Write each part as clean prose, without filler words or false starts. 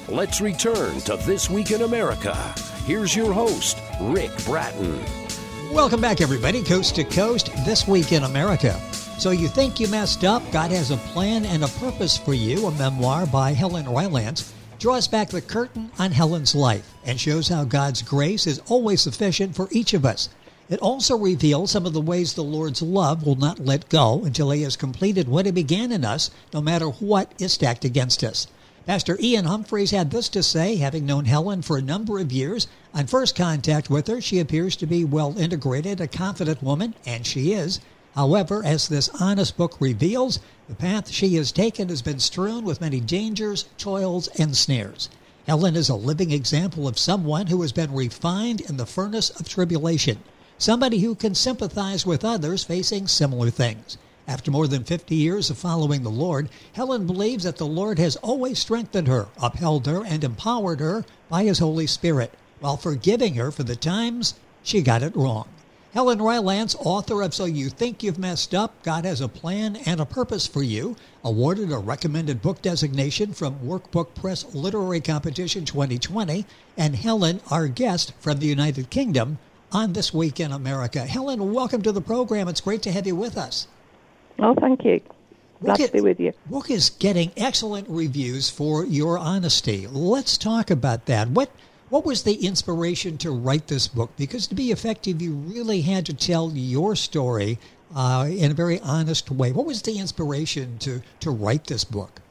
Let's return to This Week in America. Here's your host, Rick Bratton. Welcome back, everybody, coast to coast, This Week in America. So you think you messed up? God has a plan and a purpose for you, a memoir by Helen Rylance, draws back the curtain on Helen's life and shows how God's grace is always sufficient for each of us. It also reveals some of the ways the Lord's love will not let go until he has completed what he began in us, no matter what is stacked against us. Pastor Ian Humphreys had this to say, having known Helen for a number of years. On first contact with her, she appears to be well integrated, a confident woman, and she is. However, as this honest book reveals, the path she has taken has been strewn with many dangers, toils, and snares. Helen is a living example of someone who has been refined in the furnace of tribulation, somebody who can sympathize with others facing similar things. After more than 50 years of following the Lord, Helen believes that the Lord has always strengthened her, upheld her, and empowered her by his Holy Spirit, while forgiving her for the times she got it wrong. Helen Rylance, author of So You Think You've Messed Up, God Has a Plan and a Purpose for You, awarded a recommended book designation from Workbook Press Literary Competition 2020, and Helen, our guest from the United Kingdom on This Week in America. Helen, welcome to the program. It's great to have you with us. Oh, thank you. Glad to be with you. Book is getting excellent reviews for your honesty. Let's talk about that. What was the inspiration to write this book? Because to be effective, you really had to tell your story in a very honest way. What was the inspiration to write this book?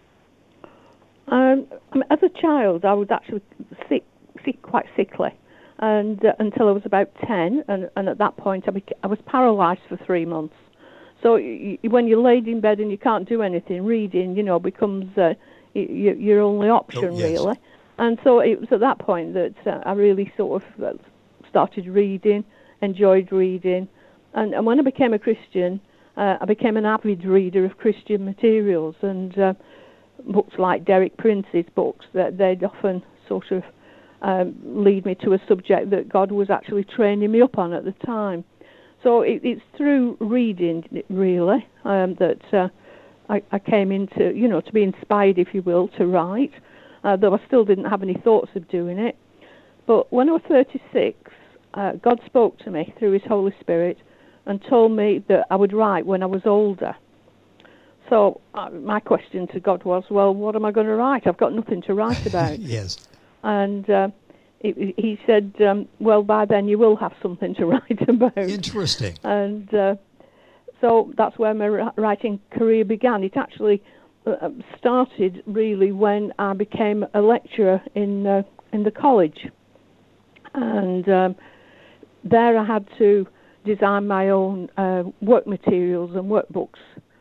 As a child, I was actually quite sickly, and until I was about 10, and at that point I was paralysed for 3 months. So when you're laid in bed and you can't do anything, reading, becomes your only option, really. And so it was at that point that I really sort of started reading, enjoyed reading. And when I became a Christian, I became an avid reader of Christian materials, and books like Derek Prince's books, that they'd often sort of lead me to a subject that God was actually training me up on at the time. So it's through reading, really, that I came into, to be inspired, if you will, to write, though I still didn't have any thoughts of doing it. But when I was 36, God spoke to me through his Holy Spirit and told me that I would write when I was older. So my question to God was, well, what am I going to write? I've got nothing to write about. Yes. And he said, well, by then you will have something to write about. Interesting. And so that's where my writing career began. It actually started really when I became a lecturer in the college. And there I had to design my own work materials and workbooks.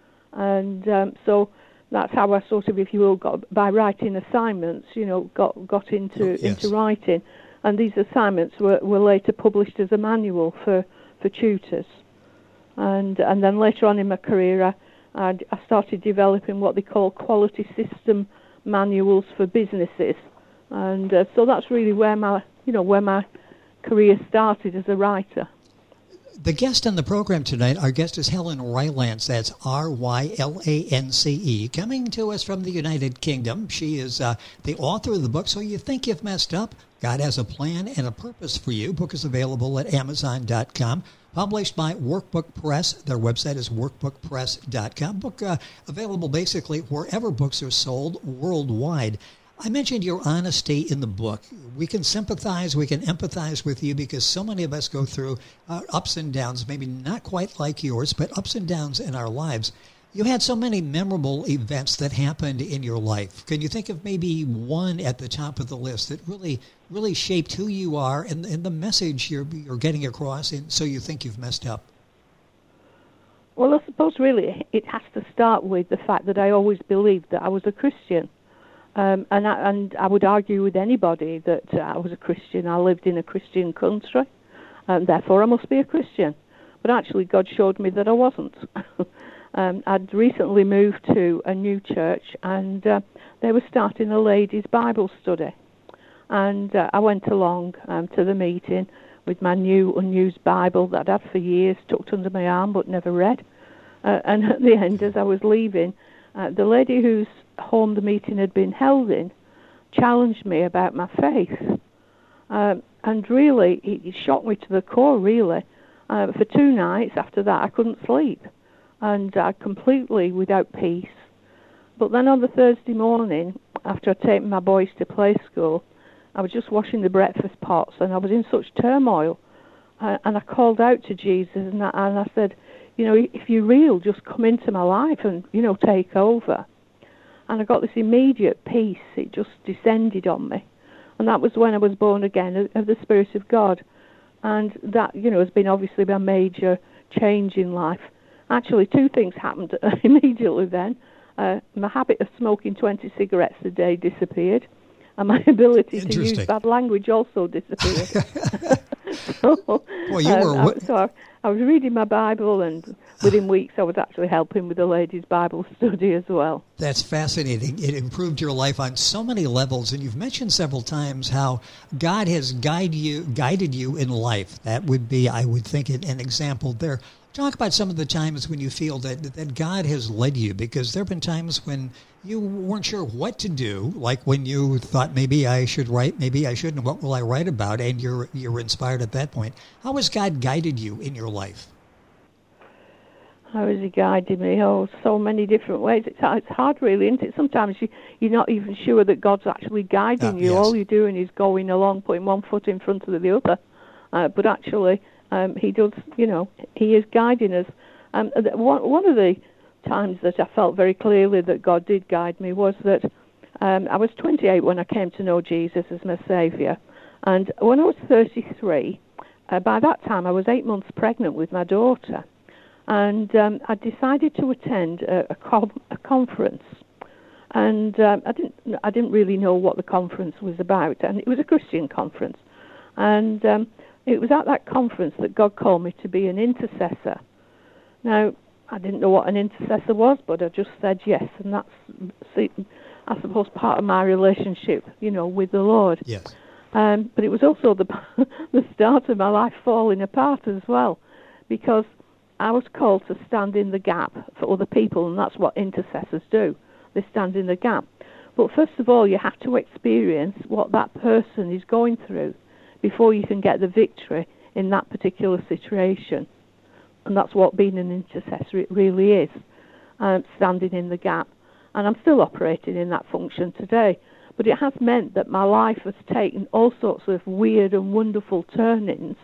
And so that's how I sort of, if you will, got by writing assignments, got into writing. And these assignments were later published as a manual for tutors. And then later on in my career, I started developing what they call quality system manuals for businesses. And so that's really where my career started as a writer. The guest on the program tonight, our guest is Helen Rylance. That's Rylance, coming to us from the United Kingdom. She is the author of the book, So You Think You've Messed Up, God Has a Plan and a Purpose for You. Book is available at Amazon.com. Published by Workbook Press. Their website is workbookpress.com. Book available basically wherever books are sold worldwide. I mentioned your honesty in the book. We can sympathize, we can empathize with you because so many of us go through ups and downs, maybe not quite like yours, but ups and downs in our lives. You had so many memorable events that happened in your life. Can you think of maybe one at the top of the list that really shaped who you are and the message you're getting across, and So You Think You've Messed Up? Well, I suppose really it has to start with the fact that I always believed that I was a Christian. And I would argue with anybody that I was a Christian. I lived in a Christian country, and therefore I must be a Christian. But actually God showed me that I wasn't. I'd recently moved to a new church, and they were starting a ladies' Bible study. And I went along to the meeting with my new unused Bible that I'd had for years, tucked under my arm but never read. And at the end, as I was leaving, the lady whose home the meeting had been held in challenged me about my faith. And really, it shocked me to the core, really. For 2 nights after that, I couldn't sleep. And completely without peace. But then on the Thursday morning, after I'd taken my boys to play school, I was just washing the breakfast pots, and I was in such turmoil. And I called out to Jesus, and I said, if you're real, just come into my life and, take over. And I got this immediate peace. It just descended on me. And that was when I was born again of the Spirit of God. And that, has been obviously a major change in life. Actually, 2 things happened immediately then. My habit of smoking 20 cigarettes a day disappeared, and my ability to use bad language also disappeared. So I was reading my Bible, and within weeks I was actually helping with the ladies' Bible study as well. That's fascinating. It improved your life on so many levels, and you've mentioned several times how God has guided you in life. That would be, I would think, an example there. Talk about some of the times when you feel that God has led you, because there have been times when you weren't sure what to do, like when you thought maybe I should write, maybe I shouldn't, what will I write about, and you're inspired at that point. How has God guided you in your life? How has he guided me? Oh, so many different ways. It's hard, really, isn't it? Sometimes you're not even sure that God's actually guiding you. Yes. All you're doing is going along, putting one foot in front of the other. But actually, he does, he is guiding us. One of the times that I felt very clearly that God did guide me was that I was 28 when I came to know Jesus as my Saviour. And when I was 33, by that time I was 8 months pregnant with my daughter. And I decided to attend a conference. And I didn't really know what the conference was about. And it was a Christian conference. And it was at that conference that God called me to be an intercessor. Now, I didn't know what an intercessor was, but I just said yes, and that's, I suppose, part of my relationship, with the Lord. Yes. But it was also the start of my life falling apart as well, because I was called to stand in the gap for other people, and that's what intercessors do. They stand in the gap. But first of all, you have to experience what that person is going through before you can get the victory in that particular situation. And that's what being an intercessor, it really is, standing in the gap. And I'm still operating in that function today. But it has meant that my life has taken all sorts of weird and wonderful turnings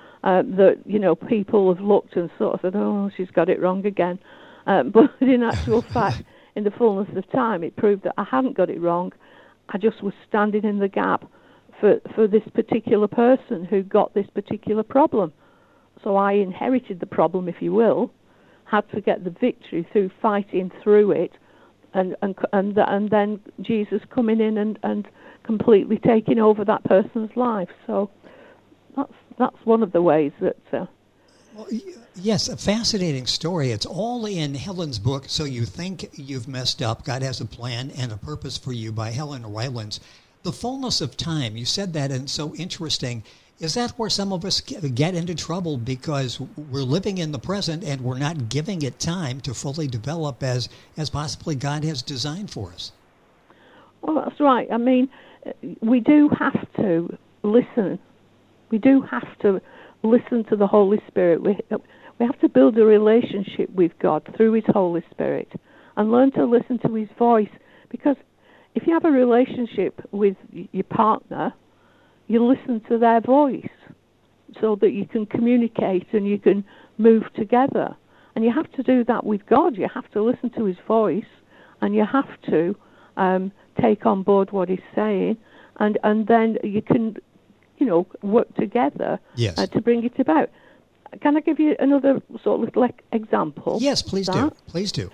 that, people have looked and sort of said, oh, she's got it wrong again. But in actual fact, in the fullness of time, it proved that I hadn't got it wrong. I just was standing in the gap for this particular person who got this particular problem. So I inherited the problem, if you will, had to get the victory through fighting through it, and then Jesus coming in and completely taking over that person's life. So that's one of the ways that. Well, yes, a fascinating story. It's all in Helen's book, So You Think You've Messed Up, God Has a Plan and a Purpose for You, by Helen Rylands. The fullness of time, you said that, and it's so interesting. Is that where some of us get into trouble, because we're living in the present and we're not giving it time to fully develop as possibly God has designed for us? Well, that's right. I mean, we do have to listen. We do have to listen to the Holy Spirit. We have to build a relationship with God through His Holy Spirit and learn to listen to His voice, because if you have a relationship with your partner, you listen to their voice so that you can communicate and you can move together. And you have to do that with God. You have to listen to His voice, and you have to take on board what He's saying, and then you can, work together. Yes. To bring it about. Can I give you another sort of little example? Yes, please do. Please do.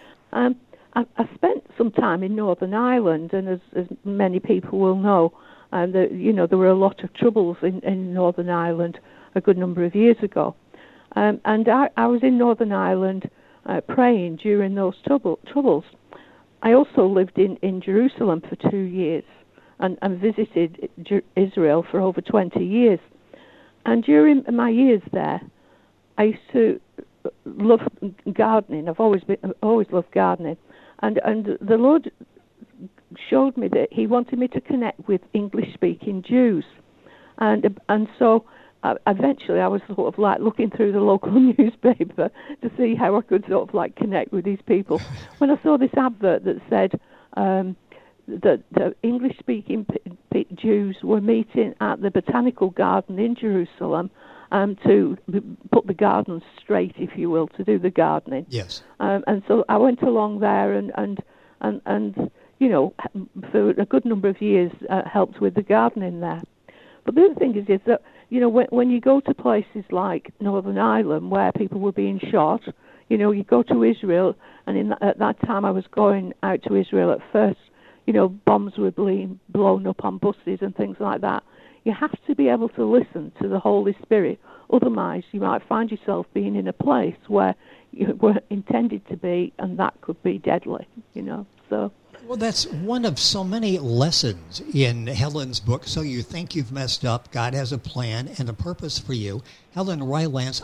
I spent some time in Northern Ireland, and as many people will know, there were a lot of troubles in Northern Ireland a good number of years ago. And I was in Northern Ireland praying during those troubles. I also lived in Jerusalem for 2 years and visited Israel for over 20 years. And during my years there, I used to love gardening. I've always loved gardening. And the Lord showed me that he wanted me to connect with English-speaking Jews. And so eventually I was sort of like looking through the local newspaper to see how I could sort of like connect with these people. When I saw this advert that said that the English-speaking Jews were meeting at the Botanical Garden in Jerusalem to put the garden straight, if you will, to do the gardening. Yes. And so I went along there and you know, for a good number of years helped with the gardening there. But the other thing is that, you know, when you go to places like Northern Ireland where people were being shot, you know, you go to Israel, and at that time I was going out to Israel at first, you know, bombs were being blown up on buses and things like that. You have to be able to listen to the Holy Spirit. Otherwise, you might find yourself being in a place where you weren't intended to be, and that could be deadly, you know. So. Well, that's one of so many lessons in Helen's book, So You Think You've Messed Up, God Has a Plan and a Purpose for You. Helen Rylance,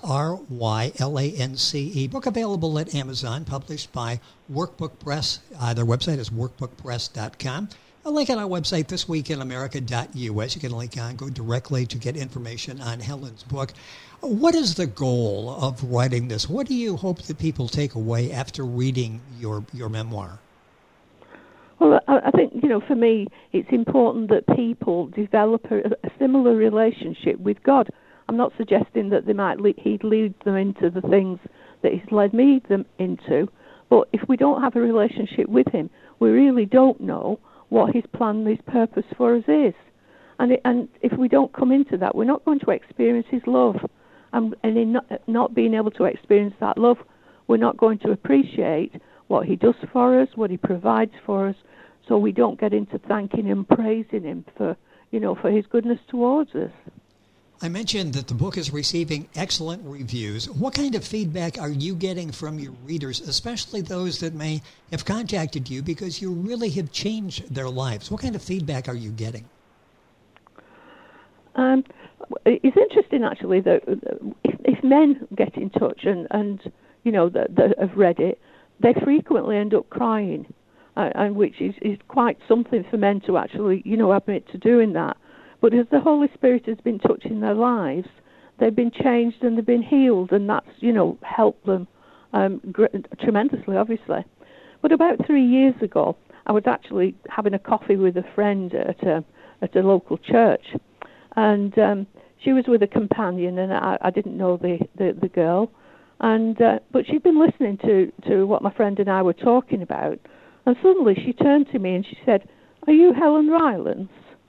Rylance, book available at Amazon, published by Workbook Press. Their website is workbookpress.com. A link on our website, thisweekinamerica.us. You can link on, go directly to get information on Helen's book. What is the goal of writing this? What do you hope that people take away after reading your memoir? Well, I think, you know, for me, it's important that people develop a similar relationship with God. I'm not suggesting that he'd lead them into the things that he's led me them into, but if we don't have a relationship with him, we really don't know what his plan, his purpose for us is. And if we don't come into that, we're not going to experience his love. And in not being able to experience that love, we're not going to appreciate what he does for us, what he provides for us, so we don't get into thanking him, praising him for, you know, for his goodness towards us. I mentioned that the book is receiving excellent reviews. What kind of feedback are you getting from your readers, especially those that may have contacted you because you really have changed their lives? What kind of feedback are you getting? It's interesting, actually, that if men get in touch and you know, that have read it, they frequently end up crying, and which is quite something for men to actually, you know, admit to doing that. But as the Holy Spirit has been touching their lives, they've been changed and they've been healed, and that's, you know, helped them tremendously, obviously. But about 3 years ago, I was actually having a coffee with a friend at a local church, and she was with a companion, and I didn't know the girl, and but she'd been listening to what my friend and I were talking about, and suddenly she turned to me and she said, "Are you Helen Rylance?"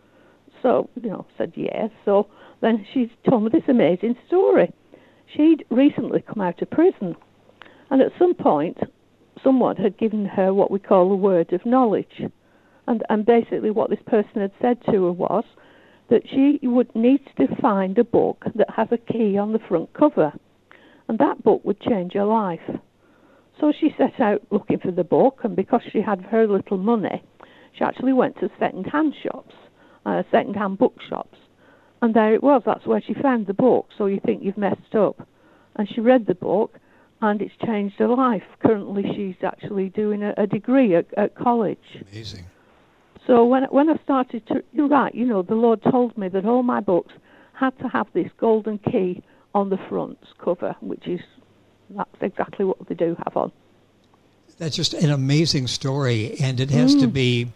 So, you know, I said yes. So then she told me this amazing story. She'd recently come out of prison, and at some point, someone had given her what we call a word of knowledge. And basically what this person had said to her was that she would need to find a book that has a key on the front cover, and that book would change her life. So she set out looking for the book, and because she had very little money, she actually went to second-hand shops, second-hand bookshops, and there it was. That's where she found the book, So You Think You've Messed Up. And she read the book, and it's changed her life. Currently, she's actually doing a degree at college. Amazing. So when I started to, you're right, you know, the Lord told me that all my books had to have this golden key on the front cover, that's exactly what they do have on. That's just an amazing story, and it has to be,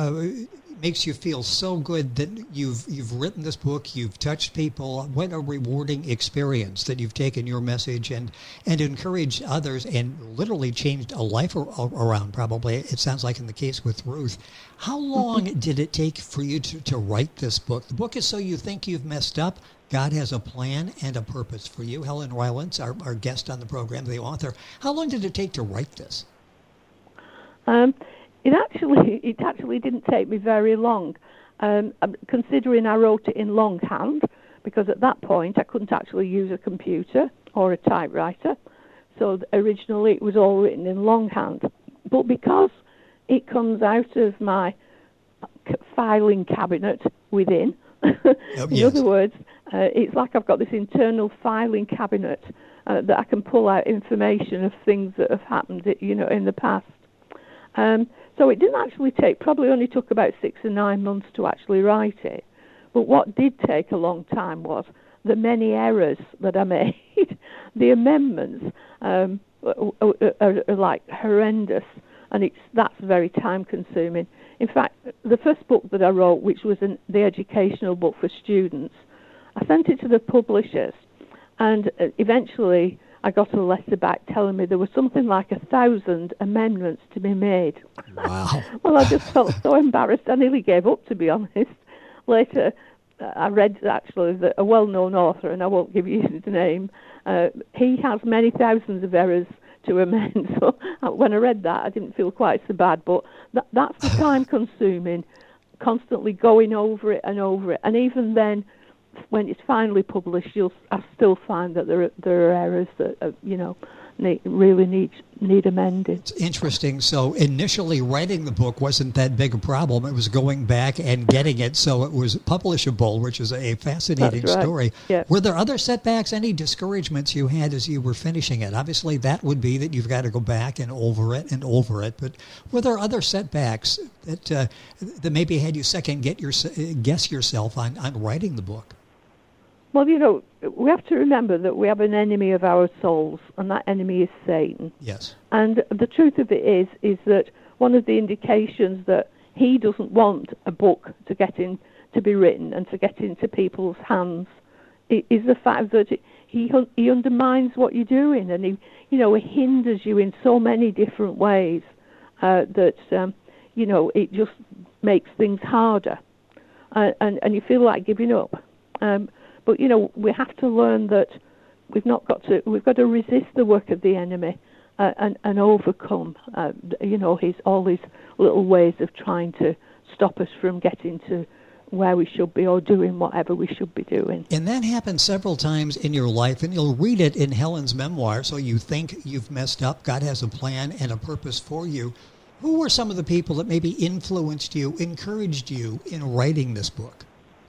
makes you feel so good that you've written this book, you've touched people. What a rewarding experience that you've taken your message and encouraged others and literally changed a life around, probably. It sounds like in the case with Ruth. How long did it take for you to write this book? The book is So You Think You've Messed Up. God Has a Plan and a Purpose for You. Helen Rylance, our guest on the program, the author. How long did it take to write this? It actually didn't take me very long, considering I wrote it in longhand, because at that point I couldn't actually use a computer or a typewriter. So originally it was all written in longhand. But because it comes out of my filing cabinet within, in other words, it's like I've got this internal filing cabinet that I can pull out information of things that have happened, you know, in the past. So it didn't actually probably only took about 6 or 9 months to actually write it. But what did take a long time was the many errors that I made. The amendments are like horrendous, and that's very time-consuming. In fact, the first book that I wrote, which was the educational book for students, I sent it to the publishers, and eventually I got a letter back telling me there was something like 1,000 amendments to be made. Wow. Well, I just felt so embarrassed. I nearly gave up, to be honest. Later, I read actually that a well-known author, and I won't give you his name, he has many thousands of errors to amend. So when I read that, I didn't feel quite so bad. But that's the time-consuming, constantly going over it. And even then, when it's finally published, I still find that there are errors that really need amending. It's interesting. So initially writing the book wasn't that big a problem. It was going back and getting it so it was publishable, which is a fascinating story. Yeah. Were there other setbacks, any discouragements you had as you were finishing it? Obviously, that would be that you've got to go back and over it. But were there other setbacks that maybe had you guess yourself on writing the book? Well, we have to remember that we have an enemy of our souls, and that enemy is Satan. Yes. And the truth of it is that one of the indications that he doesn't want a book to be written and to get into people's hands is the fact that he undermines what you're doing, and he hinders you in so many different ways that it just makes things harder, and you feel like giving up. But we have to learn that we've got to resist the work of the enemy and overcome all these little ways of trying to stop us from getting to where we should be or doing whatever we should be doing. And that happens several times in your life, and you'll read it in Helen's memoir. So you think you've messed up. God has a plan and a purpose for you. Who were some of the people that maybe influenced you, encouraged you in writing this book?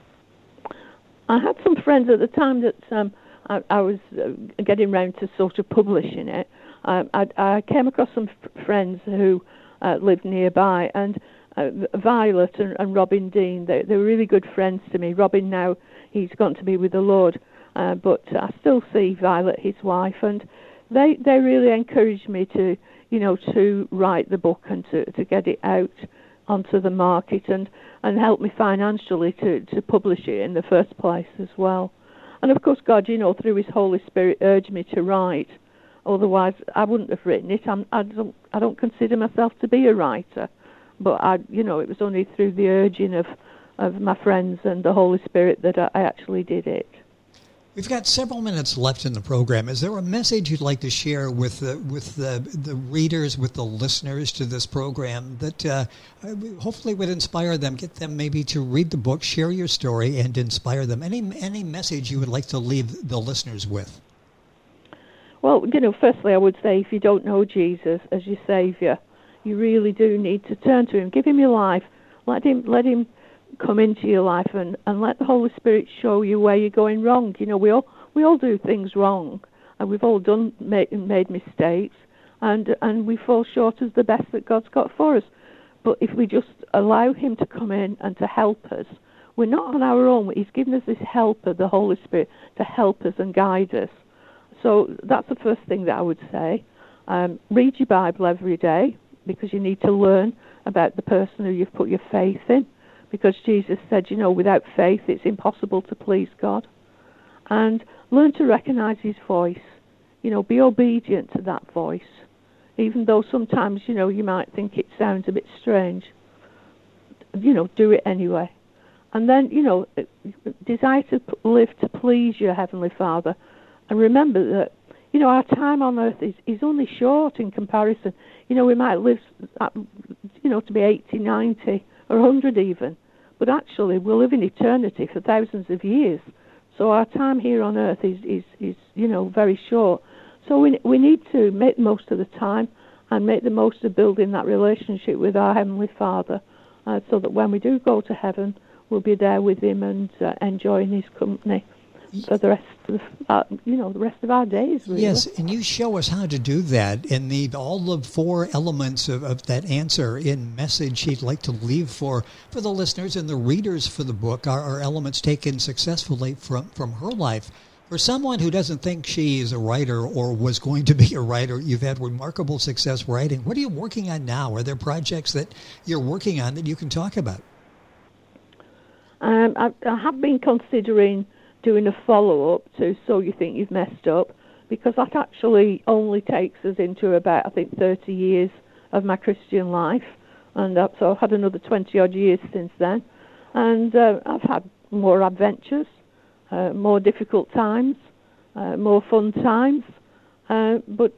I had some friends at the time that I was getting round to sort of publishing it. I came across some friends who lived nearby, and Violet and Robin Dean, they were really good friends to me. Robin now, he's gone to be with the Lord, but I still see Violet, his wife, and they really encouraged me to write the book and to get it out onto the market and help me financially to publish it in the first place as well. And of course, God, through His Holy Spirit urged me to write. Otherwise, I wouldn't have written it. I don't consider myself to be a writer, but it was only through the urging of my friends and the Holy Spirit that I actually did it. We've got several minutes left in the program. Is there a message you'd like to share with the readers, with the listeners to this program that hopefully would inspire them, get them maybe to read the book, share your story, and inspire them? Any message you would like to leave the listeners with? Well, firstly, I would say if you don't know Jesus as your Savior, you really do need to turn to Him. Give Him your life. Let Him come into your life and let the Holy Spirit show you where you're going wrong. We all do things wrong, and we've all made mistakes, and we fall short of the best that God's got for us. But if we just allow Him to come in and to help us, we're not on our own. He's given us this helper, the Holy Spirit, to help us and guide us. So that's the first thing that I would say. Read your Bible every day, because you need to learn about the person who you've put your faith in. Because Jesus said, without faith it's impossible to please God. And learn to recognize His voice. Be obedient to that voice. Even though sometimes, you might think it sounds a bit strange. Do it anyway. And then, desire to live to please your Heavenly Father. And remember that, our time on earth is only short in comparison. We might live, to be 80, 90, or 100 even. But actually, we'll live in eternity for thousands of years. So our time here on earth is very short. So we need to make the most of the time and make the most of building that relationship with our Heavenly Father, so that when we do go to heaven, we'll be there with Him and enjoying His company. for the rest of the rest of our days. Really. Yes, and you show us how to do that. And all of 4 elements of that answer in message she'd like to leave for the listeners and the readers for the book are elements taken successfully from her life. For someone who doesn't think she is a writer or was going to be a writer, you've had remarkable success writing. What are you working on now? Are there projects that you're working on that you can talk about? I have been considering doing a follow-up to So You Think You've Messed Up, because that actually only takes us into about, I think, 30 years of my Christian life. And so I've had another 20-odd years since then. And I've had more adventures. More difficult times, more fun times. But,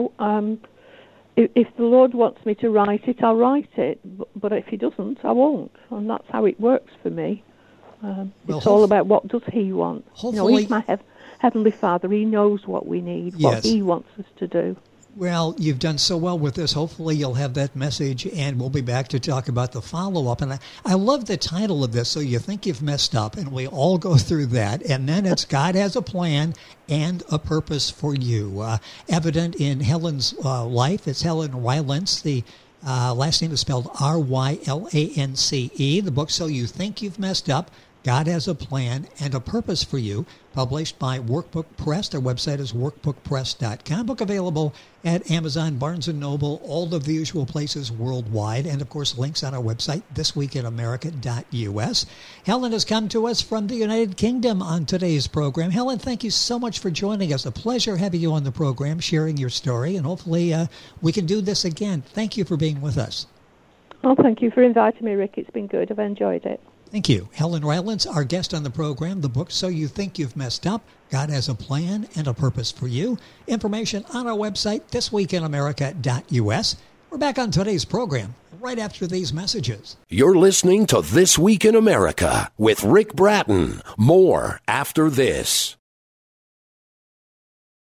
if the Lord wants me to write it, I'll write it. But if he doesn't, I won't. And that's how it works for me. It's all about what does he want. He's my Heavenly Father. He knows what we need, what he wants us to do. Well, you've done so well with this. Hopefully you'll have that message, and we'll be back to talk about the follow-up. And I love the title of this, So You Think You've Messed Up, and we all go through that. And then it's God Has a Plan and a Purpose for You. Evident in Helen's life, it's Helen Rylance. The last name is spelled Rylance. The book, So You Think You've Messed Up, God Has a Plan and a Purpose for You, published by Workbook Press. Their website is workbookpress.com. Book available at Amazon, Barnes & Noble, all of the usual places worldwide, and, of course, links on our website, thisweekinamerica.us. Helen has come to us from the United Kingdom on today's program. Helen, thank you so much for joining us. A pleasure having you on the program, sharing your story, and hopefully we can do this again. Thank you for being with us. Well, thank you for inviting me, Rick. It's been good. I've enjoyed it. Thank you. Helen Rylance, our guest on the program, the book, So You Think You've Messed Up, God Has a Plan and a Purpose for You. Information on our website, thisweekinamerica.us. We're back on today's program right after these messages. You're listening to This Week in America with Rick Bratton. More after this.